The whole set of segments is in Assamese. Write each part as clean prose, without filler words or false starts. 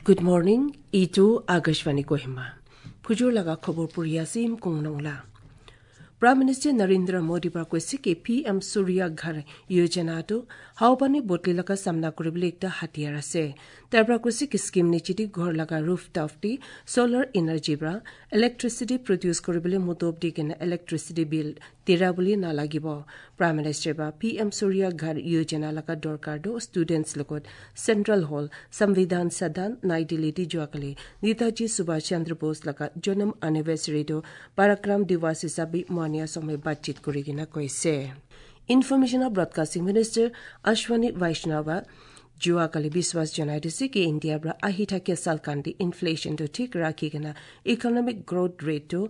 Good morning, Itu Agashwani Kohima. Pujur laga khobor puriyasim kungnongla. Prime Minister Narendra Modi prakwesi ke PM Surya Ghar Yojana to haupani botli laga samna koribole ekta hatiyar ase. Tar prakwesi ke scheme ni chiti ghor laga rooftop ti solar energy bra electricity produce koribole mutob diken electricity bill tera boli na lagibo. Prime Minister ba PM Surya Ghar Yojana laga dorkar do students lokot Central Hall Samvidhan Sadan Nai Delhi ti joakale Netaji Subhash Chandra Bose laga Janam anniversary do Parakram Divas hisabi Mania Somay Batchit Kurigina Koise. Information of Broadcasting Minister Ashwani Vaishnava Jua Kali Biswas Janai ki India bra ahita ke salkandi inflation to tik rakhi gana economic growth rate to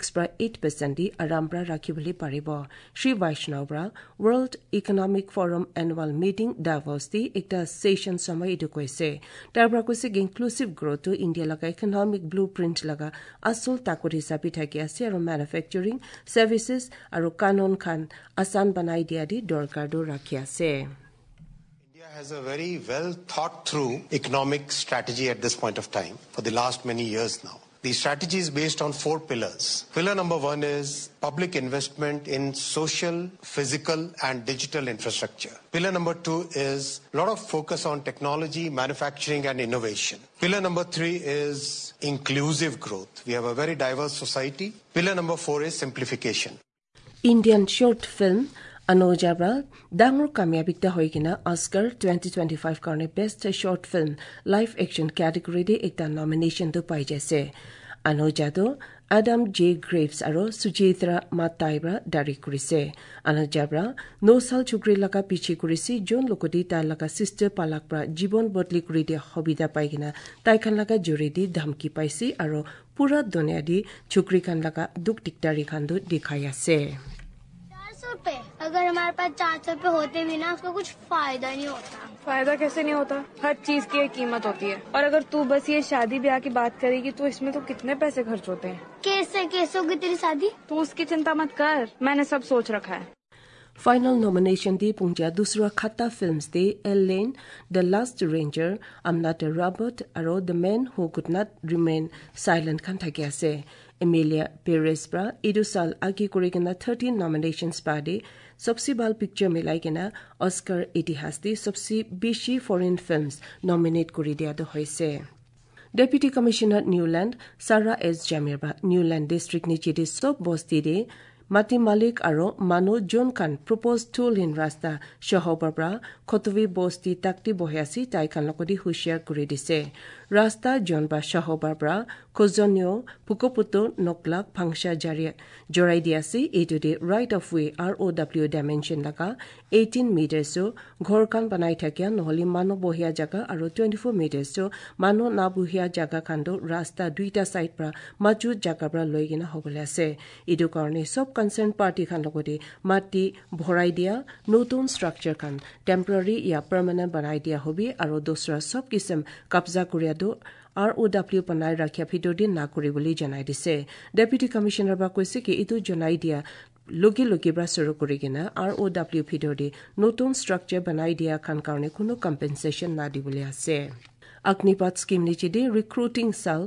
6.8% di arambra rakhi boli paribo. Shri Vaishnava World Economic Forum annual meeting Davos di ekta session samay idu koise. Tabra koise inclusive growth to India laga economic blueprint laga asol takuri hisabi thaki ase aro manufacturing services aro kanon khan asan banai dia di dorkar do rakhi ase. Has a very well thought through economic strategy at this point of time for the last many years now. The strategy is based on 4 pillars. Pillar number 1 is public investment in social, physical and digital infrastructure. Pillar number 2 is a lot of focus on technology, manufacturing and innovation. Pillar number 3 is inclusive growth. We have a very diverse society. Pillar number 4 is simplification. Indian short film Anojabra Damur Kamyabikta Hoigina Oscar 2025 karne Best Short Film Live Action category de ekta nomination to pai jase. Anojado Adam J. Graves aro Sujitra Mataibra dari kurise. Anojabra no sal chukri laka piche kurisi John Lokodi ta laka sister palakpra jibon botli kuri de hobida paigina taikhan laka juri di dhamki paisi aro pura dunia di chukri kan laka duk diktari khandu dikhaya se. अगर हमारे पास 400 रुपए होते भी ना उसका कुछ फायदा नहीं होता. फायदा कैसे नहीं होता? हर चीज की एक कीमत होती है और अगर तू बस ये शादी ब्याह की बात करेगी तो इसमें तो कितने पैसे खर्च होते हैं. कैसे होगी तेरी शादी? तू उसकी चिंता मत कर, मैंने सब सोच रखा है. Final nomination di pungja dusra khata films de Elaine, The Last Ranger, I'm Not a Robot, aro The Man Who Could Not Remain Silent kan thaki ase. Emilia Perez bra idusal agi kurigena 13 nominations pa de सबसे बाल पिक्चर मिलाइकेना ऑस्कर इतिहास दे सबसे बेशी फॉरेन फिल्म्स नॉमिनेट करि दिया द होइसे. Deputy commissioner Newland Sarah S जामिरबा न्यूलैंड डिस्ट्रिक्ट नि चिदे सब बस्ती दे माटी मालिक आरो मानो जोन खान प्रपोज टूल इन रास्ता शहबरबरा खतवी बस्ती ताकती बहियासी ताइखान लकदी हुशियार करि दिसे. रास्ता जोन बा शहबरबरा खोजन्यो पुकोपुतो नकलाक फांगशा जराई दियासी एटु दे right of way ROW dimension लगा 18 मीटर्स जो घर खान बनाई थाकिया নহলি मानो बहिया जगह आरो 24 मीटर्स जो मानो ना बहिया जगह खान्दो रास्ता दुईटा साइड pra मजूद जगह pra लइगिना होबले আছে. इदु कारणे सब कंसर्न पार्टी खान लगते माटी भराई दिया नतुन स्ट्रक्चर खान टेम्पररी या परमानेंट बनाई दिया होबी आरो दोसरा सब किसम कब्जा करिया दो ROW बनाई राखिया भितर दिन ना करि बोली जनाई दिसे. डेप्यूटी कमिश्नर बा কৈছে कि इतु जनाई दिया लोगे ब्रा शुरू करिगिना ROW भितर दि नतुन स्ट्रक्चर बनाई दिया खान कारणे कोनो कम्पेन्सेशन ना दिबले আছে. Agnipat scheme ni chide recruiting sal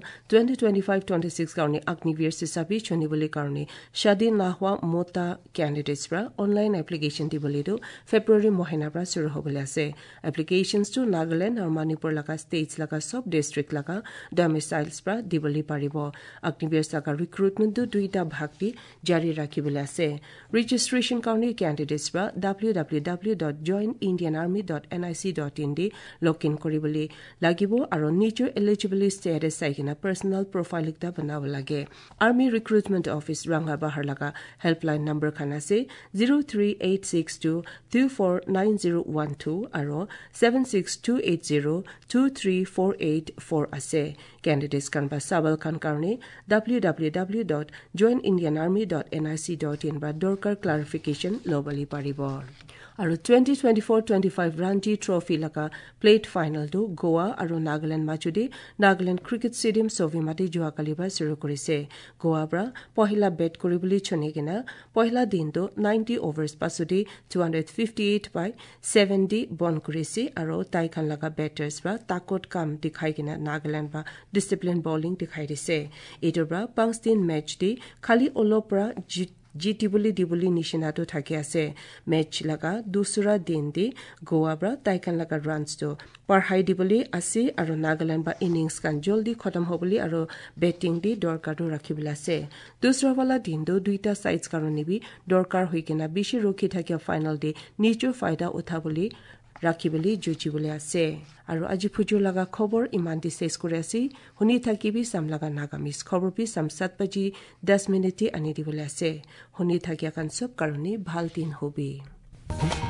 2025-26 karne Agniveer sisabi choni bole karne shadi na hua mota candidates pra online application di bole do February mohina pra shuru hobole ase. Applications to Nagaland or Manipur laga states laga sub district laga domiciles pra di bole paribo. Agniveer laga recruitment do duita bhakti jari rakhibole ase. Registration karne candidates pra www.joinindianarmy.nic.in di login koribole lagi aro nature eligibility status saigina personal profile ekta banawa lage. Army Recruitment Office Rangha Bahar laga helpline number khana se 03862249012 aro 762802348 ase. Candidates kan ba sabal kan karne www.joinindianarmy.nic.in ba dorkar clarification lobali paribo. আৰু 2024-25 ৰাঞ্জি ট্ৰফি লগা প্লেট ফাইনেলটো গোৱা আৰু নাগালেণ্ড মাজুদি নাগালেণ্ড ক্ৰিকেট ষ্টেডিয়াম ছবিমাটি যোৱাকালিৰ শুৰু কৰিছে গোৱাৰ পৰা পহিলা বেট কৰিবলৈ চনিকিনা পহিলা দিনটো 90 অভাৰ্ছ পাছতে 258 by 70 বন কৰিছে আৰু তাইখান লগা বেটাৰ্ছ পৰা তাকত কাম দেখাই কিনা নাগালেণ্ড বা ডিসিপ্লিন বলিং দেখাই দিছে এইটোৰ পৰা 5 দিন মেচ দি খালি অলপ পৰা জিতিবলি নিচিনাটো থাকি আছে মেচ লগা দুসৰা দিন দি গোৱা পৰা তাইখান লগা ৰানছটো পঢ়াই দিবলি আছে আৰু নাগালেণ্ড বা ইনিংছ কান জলদি খতম হ'বলি আৰু বেটিং দি দৰকাৰটো ৰাখিবলৈ আছে দুসৰাৱালা দিনটো দুইটা সাইডছ কাৰণে বি দৰকাৰ হৈ কিনা বেছি ৰখি থাকিয়া ফাইনেল দি নিজৰ ফাইদা উঠাবলি ৰাখিবলি যুঁজিবলৈ আছে আৰু আজি ফুজুৰ লগা খবৰ ইমান দি শেষ কৰি আছে শুনি থাকিবি সাম লগা নাগামিজ খবৰ পি সাম 7 বাজি 10 মিনিটে আনি দিবলৈ আছে শুনি থাকিয়া কান সব কাৰণে ভাল দিন হবি